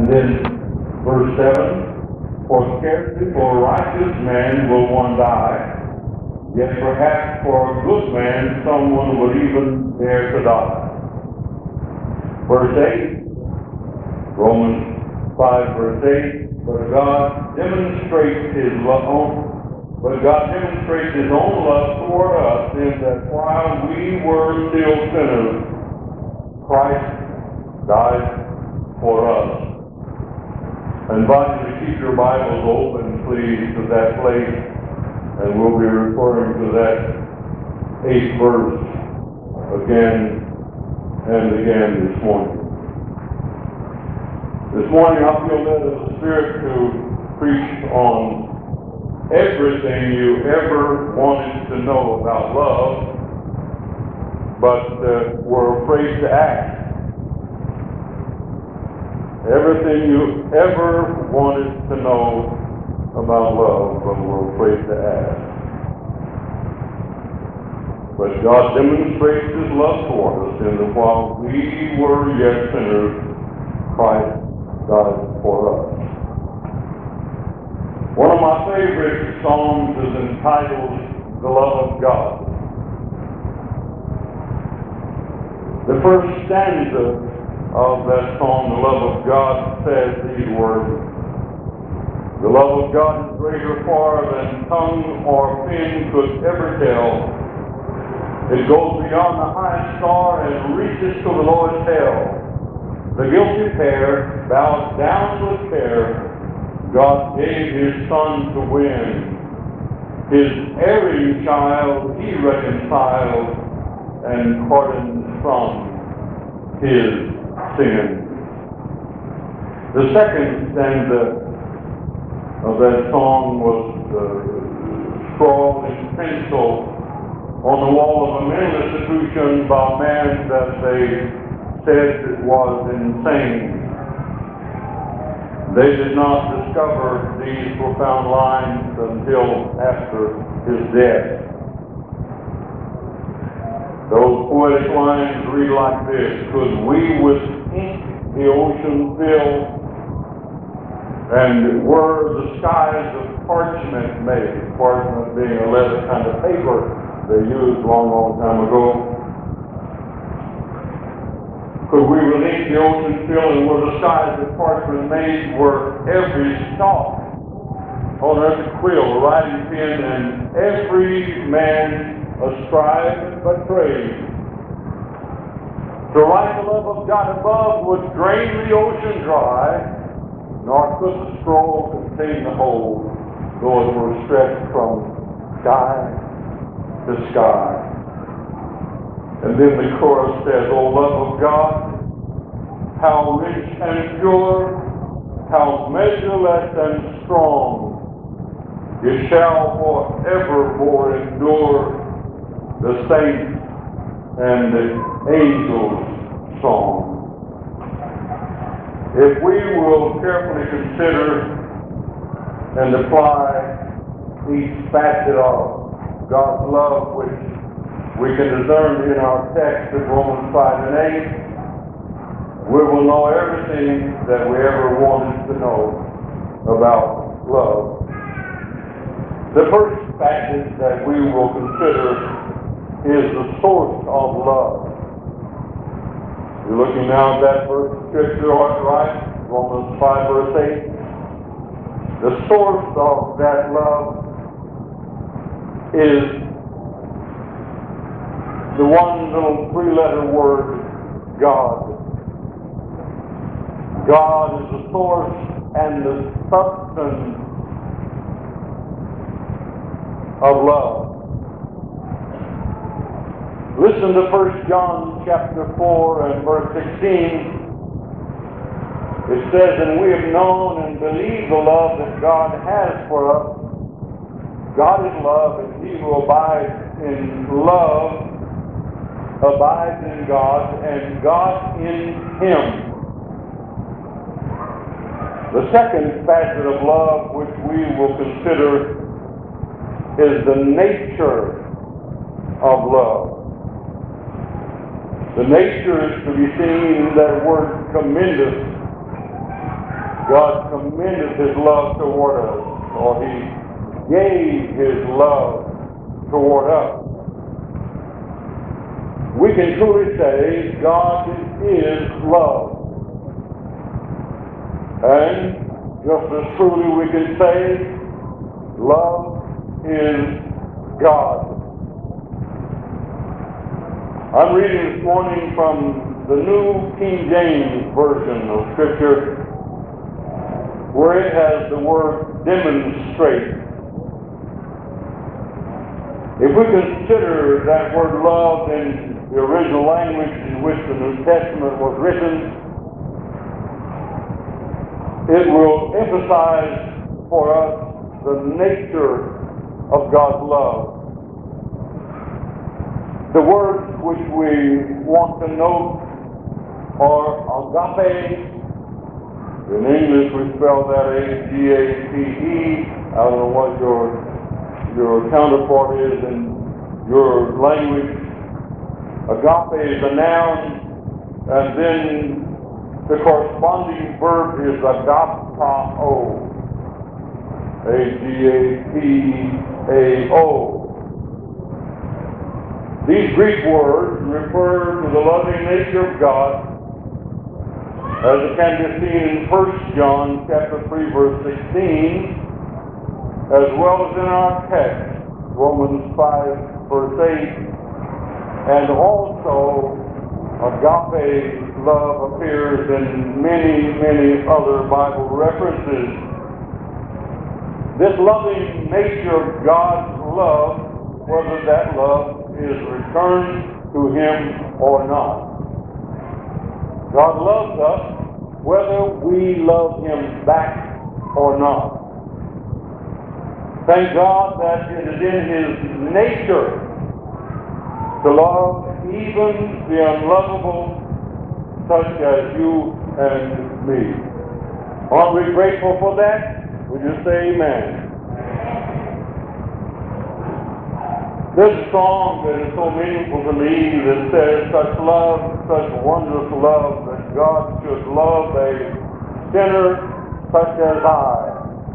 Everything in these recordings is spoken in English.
then verse 7, for scarcely for a righteous man will one die, yet perhaps for a good man someone would even dare to die. Verse 8, Romans 5 verse 8, but God demonstrates His own love toward us in that while we were still sinners, Christ died for us. I invite you to keep your Bibles open, please, to that place, and we'll be referring to that 8th verse again and again this morning. This morning I feel led of the Spirit to preach on everything you ever wanted to know about love, but were afraid to ask. Everything you ever wanted to know about love, but were afraid to ask. But God demonstrates His love toward us in that while we were yet sinners, Christ died for us. One of my favorite songs is entitled The Love of God. The first stanza of that song, The Love of God, says these words: the love of God is greater far than tongue or pen could ever tell. It goes beyond the highest star and reaches to the lowest hell. The guilty pair bowed down with care. God gave His Son to win. His erring child He reconciled and pardoned from his sin. The second stanza of that song was scrawled in pencil on the wall of a mental institution by a man that they said was insane. They did not discover these profound lines until after his death. Those poetic lines read like this: could we with ink the ocean fill, and were the skies of parchment made, parchment being a leather kind of paper they used long time ago. Could we with ink the ocean fill, and were the skies of parchment made, were every stalk on earth a quill, a writing pen, and every man a scribe but praise. To write the love of God above would drain the ocean dry, nor could the scroll contain the whole, though it were stretched from sky to sky. And then the chorus says, O love of God, how rich and pure, how measureless and strong, it shall forevermore endure the saints and the angels' song. If we will carefully consider and apply each facet of God's love, which we can discern in our text of Romans 5 and 8, we will know everything that we ever wanted to know about love. The first facet that we will consider is the source of love. You're looking now at that verse of Scripture, right? Romans 5 verse 8. The source of that love is the one little three-letter word, God. God is the source and the substance of love. Listen to 1 John chapter 4 and verse 16. It says, and we have known and believed the love that God has for us. God is love, and he who abides in love abides in God, and God in him. The second facet of love which we will consider is the nature of love. The nature is to be seen in that word tremendous. God commended His love toward us, or He gave His love toward us. We can truly say God is love. And just as truly we can say love is God. I'm reading this morning from the New King James Version of Scripture, where it has the word demonstrate. If we consider that word love in the original language in which the New Testament was written, it will emphasize for us the nature of God's love. The words which we want to note are agape. In English we spell that A-G-A-P-E. I don't know what your counterpart is in your language. Agape is a noun, and then the corresponding verb is agapao. A-G-A-P-A-O. These Greek words refer to the loving nature of God, as it can be seen in 1 John chapter 3, verse 16, as well as in our text, Romans 5, verse 8, and also agape love appears in many, many other Bible references. This loving nature of God's love, whether that love is returned to Him or not. God loves us whether we love Him back or not. Thank God that it is in His nature to love even the unlovable, such as you and me. Aren't we grateful for that? Would you say amen? There's a song that is so meaningful to me that says, such love, such wondrous love, that God should love a sinner such as I.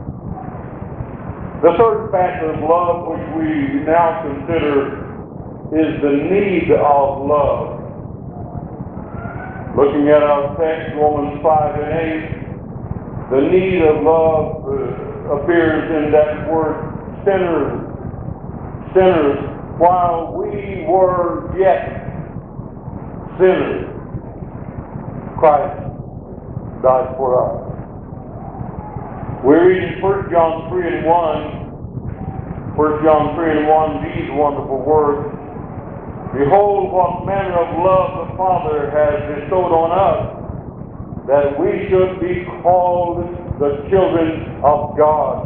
The third factor of love which we now consider is the need of love. Looking at our text, Romans 5 and 8, the need of love appears in that word sinners. Sinners, while we were yet sinners, Christ died for us. We read in 1 John 3 and 1, 1 John 3 and 1, these wonderful words, behold, what manner of love the Father has bestowed on us, that we should be called the children of God.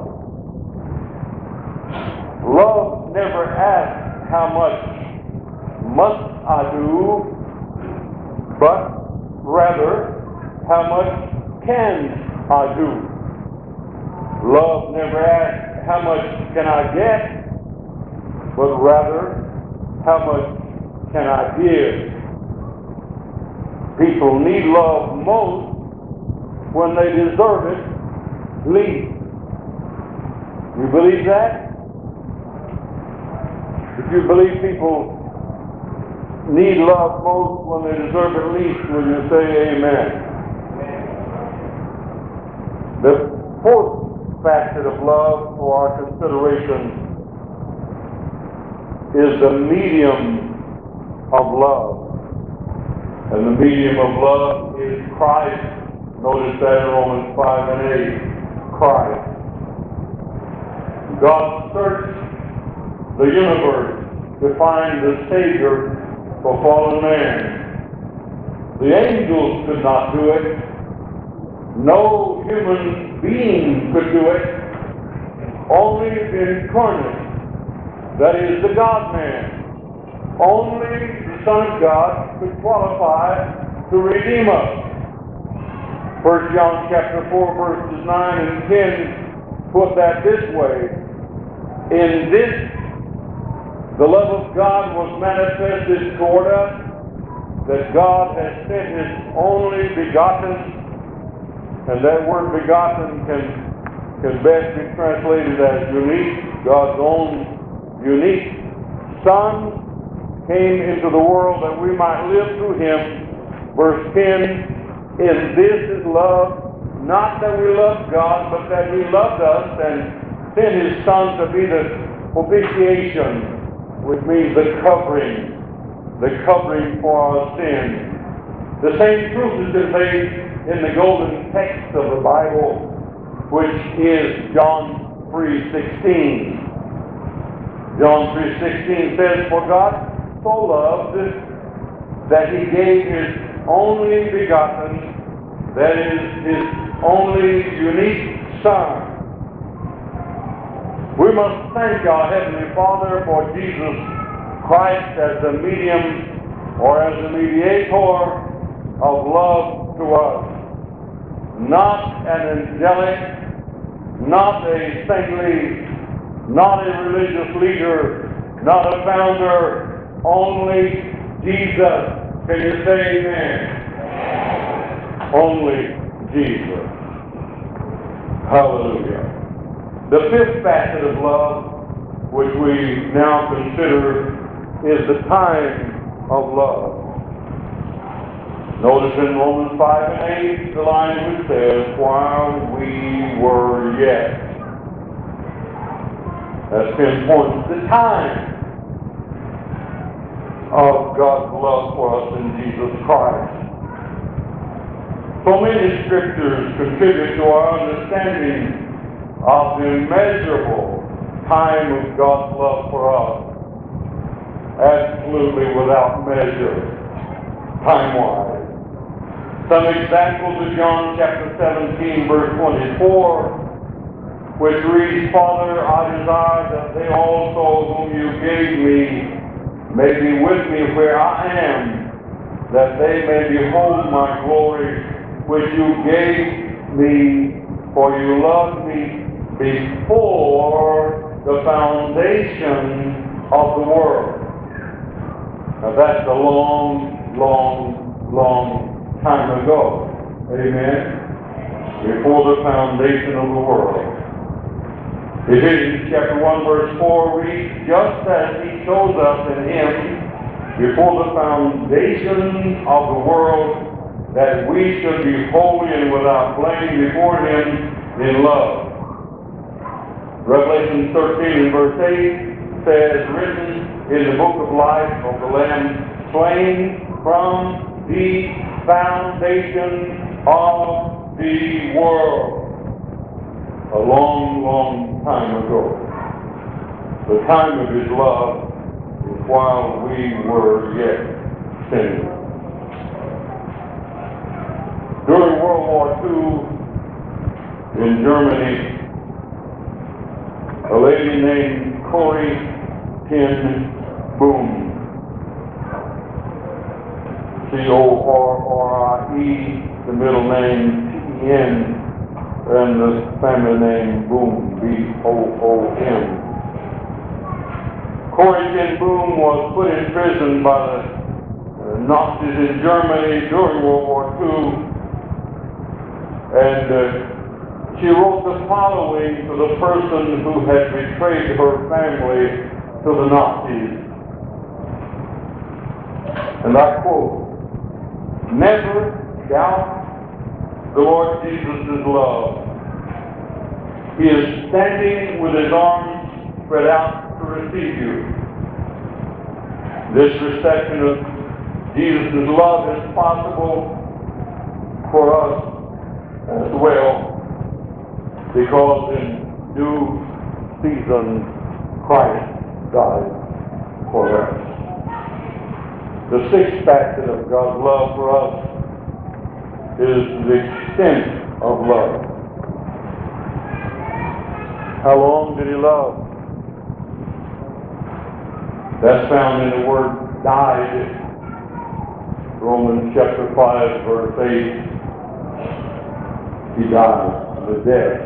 Love never asks how much must I do, but rather how much can I do. Love never asks how much can I get, but rather how much can I give. People need love most when they deserve it least. You believe that? If you believe people need love most when they deserve it least, will you say amen? The fourth facet of love for our consideration is the medium of love. And the medium of love is Christ. Notice that in Romans 5 and 8. Christ. God searched the universe to find the Savior for fallen man. The angels could not do it. No human being could do it. Only the incarnate, that is the God-man, only the Son of God could qualify to redeem us. 1 John chapter 4 verses 9 and 10 put that this way. In this the love of God was manifested toward us, that God has sent His only begotten And that word begotten can best be translated as unique. God's own unique Son came into the world that we might live through him. Verse 10, in this is love, not that we loved God, but that he loved us and sent his Son to be the propitiation, which means the covering for our sins. The same truth is conveyed in the golden text of the Bible, which is John 3:16. John 3:16 says, for God so loved that he gave his only begotten, that is, his only unique Son. We must thank our Heavenly Father for Jesus Christ as the medium or as the mediator of love to us. Not an angelic, not a saintly, not a religious leader, not a founder, only Jesus. Can you say amen? Only Jesus. Hallelujah. The fifth facet of love, which we now consider, is the time of love. Notice in Romans 5 and 8, the line which says, while we were yet. That pinpoints the time of God's love for us in Jesus Christ. So many scriptures contribute to our understanding of the immeasurable time of God's love for us. Absolutely without measure, time-wise. Some examples of John chapter 17, verse 24, which reads, Father, I desire that they also whom you gave me may be with me where I am, that they may behold my glory, which you gave me, for you loved me before the foundation of the world. Now that's a long, long, long time ago. Amen. Before the foundation of the world. Ephesians chapter 1 verse 4 reads, just as he chose us in him before the foundation of the world, that we should be holy and without blame before him in love. Revelation 13 and verse 8 says, written in the book of life of the Lamb slain from the foundation of the world. A long, long time ago. The time of his love is while we were yet sinners. During World War II in Germany, a lady named Corrie ten Boom, C-O-R-R-I-E, the middle name T-E-N, and the family name Boom, B-O-O-M. Corrie ten Boom was put in prison by the Nazis in Germany during World War II, and she wrote the following to the person who had betrayed her family to the Nazis. And I quote, never doubt the Lord Jesus' love. He is standing with his arms spread out to receive you. This reception of Jesus' love is possible for us as well, because in due season Christ died for us. The sixth facet of God's love for us is the extent of love. How long did he love? That's found in the word died. Romans chapter 5 verse 8. He died the death.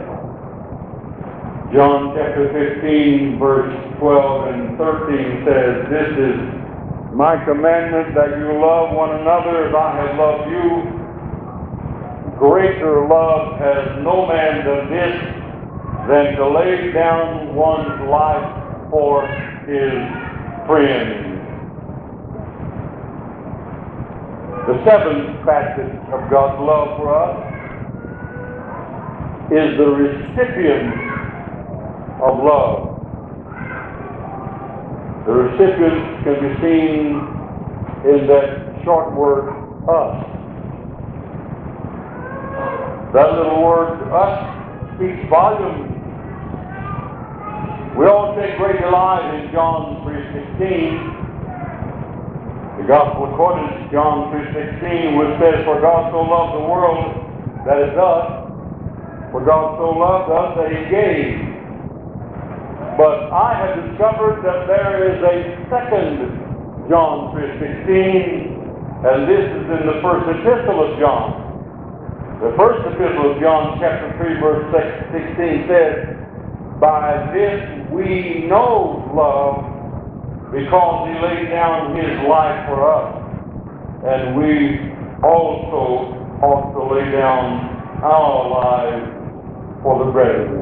John chapter 15 verse 12 and 13 says, this is my commandment, that you love one another as I have loved you. greater love has no man than this, than to lay down one's life for his friends. The seventh facet of God's love for us is the recipient of love. The recipient can be seen in that short word, us. That little word, us, speaks volumes. We all take great delight in John 3:16. The Gospel according to John 3:16, which says, "For God so loved the world," that is us, "for God so loved us that He gave." But I have discovered that there is a second John 3:16, and this is in the first epistle of John. The first epistle of John, chapter 3, verse 16 says, "By this we know love, because He laid down His life for us, and we also ought to lay down our lives for the brethren."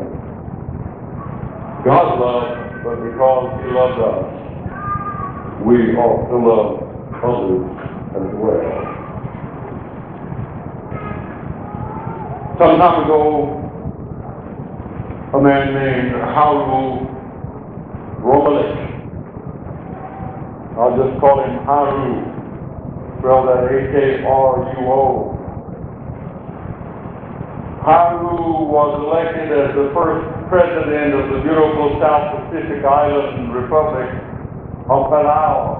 God loved, but because He loved us, we ought to love others as well. Some time ago, a man named Haru Romelich, I'll just call him Haru, spell that H-A-R-U-O. Haru was elected as the first president of the beautiful South Pacific Island Republic of Palau.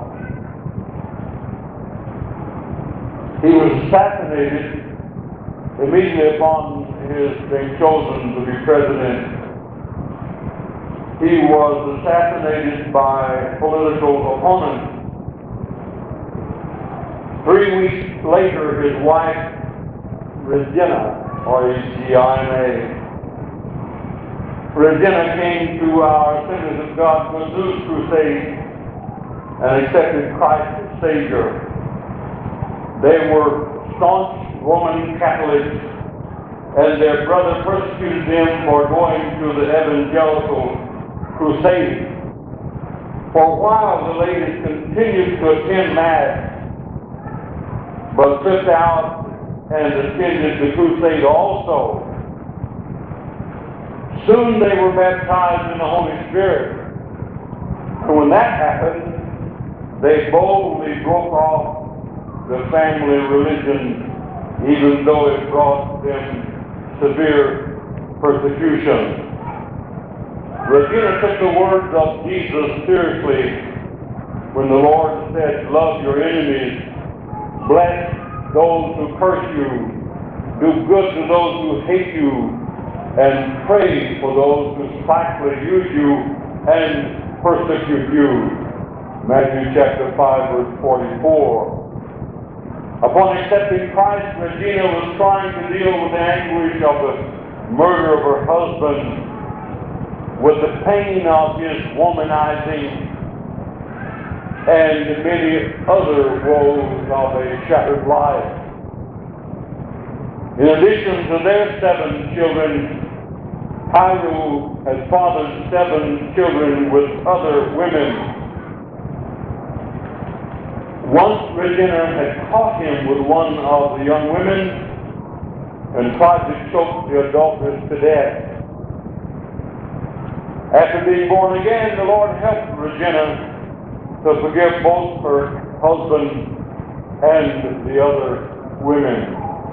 He was assassinated immediately upon his being chosen to be president. He was assassinated by political opponents. 3 weeks later, his wife, Regina, R-E-G-I-N-A, Regina came to our Assemblies of God Good News Crusade and accepted Christ as Savior. They were staunch Roman Catholics, and their brother persecuted them for going to the evangelical crusade. For a while, the ladies continued to attend Mass, but slipped out and attended the crusade also. Soon they were baptized in the Holy Spirit. And when that happened, they boldly broke off the family religion, even though it brought them severe persecution. Regina took the words of Jesus seriously when the Lord said, "Love your enemies, bless those who curse you, do good to those who hate you, and pray for those who spitefully use you and persecute you." Matthew chapter 5, verse 44. Upon accepting Christ, Regina was trying to deal with the anguish of the murder of her husband, with the pain of his womanizing, and many other woes of a shattered life. In addition to their 7 children, Haru has fathered 7 children with other women. Once Regina had caught him with one of the young women and tried to choke the adulteress to death. After being born again, the Lord helped Regina to forgive both her husband and the other women.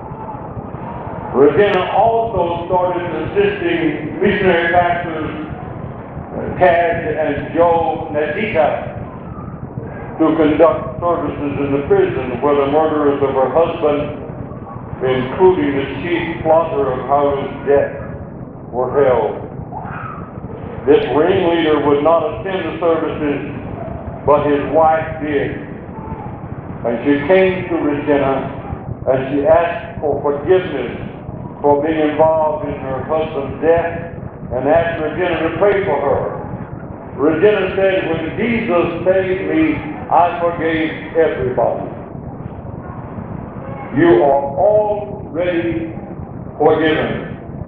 Regina also started assisting missionary pastors Tad and Joe Nadita to conduct services in the prison where the murderers of her husband, including the chief plotter of Haru's death, were held. This ringleader would not attend the services, but his wife did. And she came to Regina and she asked for forgiveness for being involved in her husband's death and asked Regina to pray for her. Regina said, "When Jesus saved me, I forgave everybody. You are already forgiven.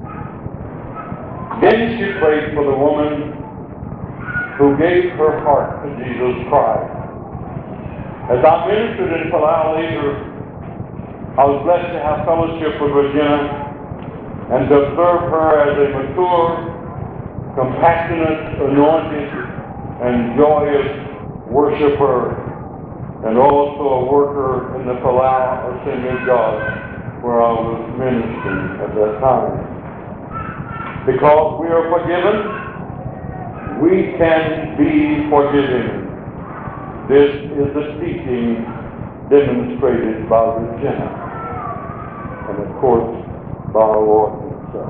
Then she prayed for the woman who gave her heart to Jesus Christ. As I ministered in Palau later, I was blessed to have fellowship with Regina and to observe her as a mature, compassionate, anointed, and joyous worshiper, and also a worker in the Palau Assembly of God, where I was ministering at that time. Because we are forgiven, we can be forgiven. This is the teaching demonstrated by Regina, and of course by our Lord himself.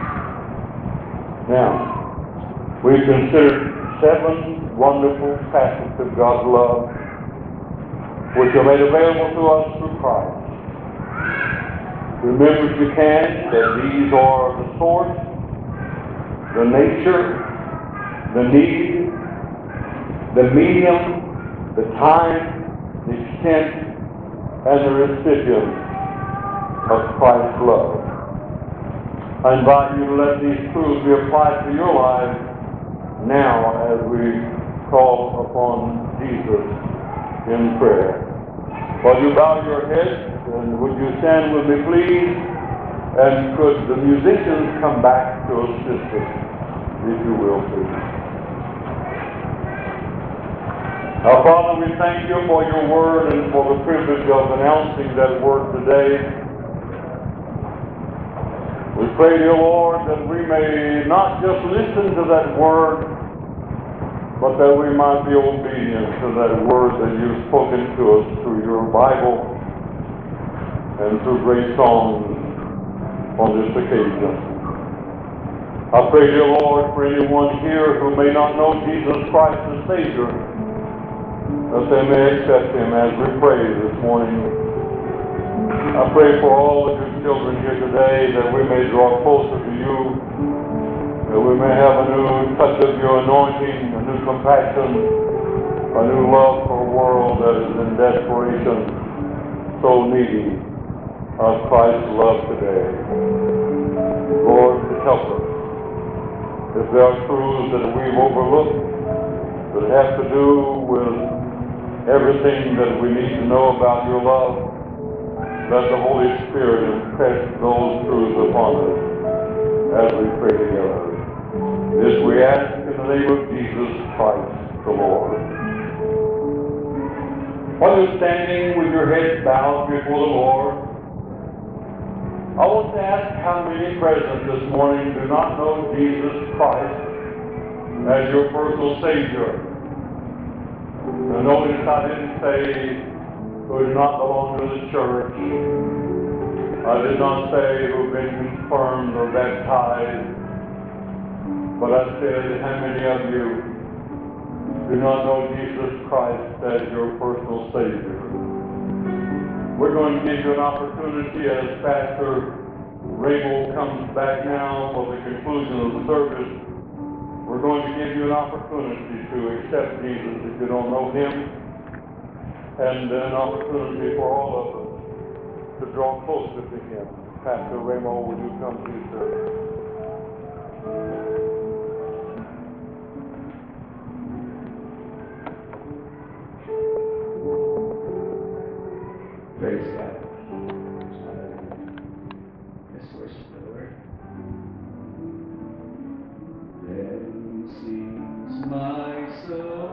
Now, we've considered 7 wonderful facets of God's love, which are made available to us through Christ. Remember, if you can, that these are the source, the nature, the need, the medium, the time, the extent, and the recipient of Christ's love. I invite you to let these truths be applied to your lives now as we call upon Jesus in prayer. While you bow your heads, and would you stand with me, please? And could the musicians come back to assist us, if you will, please? Our Father, we thank you for your word and for the privilege of announcing that word today. We pray, dear Lord, that we may not just listen to that word, but that we might be obedient to that word that you've spoken to us through your Bible and through great songs on this occasion. I pray, dear Lord, for anyone here who may not know Jesus Christ as Savior, that they may accept him as we pray this morning. I pray for all of your children here today that we may draw closer to you, that we may have a new touch of your anointing, a new compassion, a new love for a world that is in desperation, so needy of Christ's love today. Lord, help us. If there are truths that we've overlooked that have to do with everything that we need to know about your love, let the Holy Spirit impress those truths upon us as we pray together. This we ask in the name of Jesus Christ, the Lord. While you're standing with your heads bowed before the Lord, I want to ask how many present this morning do not know Jesus Christ as your personal Savior. Now notice I didn't say who do not belong to the church. I did not say who have been confirmed or baptized. But I said, how many of you do not know Jesus Christ as your personal Savior? We're going to give you an opportunity as Pastor Rabel comes back now for the conclusion of the service. We're going to give you an opportunity to accept Jesus if you don't know him, and an opportunity for all of us to draw closer to him. Pastor Ramo, will you come to sir? Praise God. Let's worship the Lord. Then sings my soul.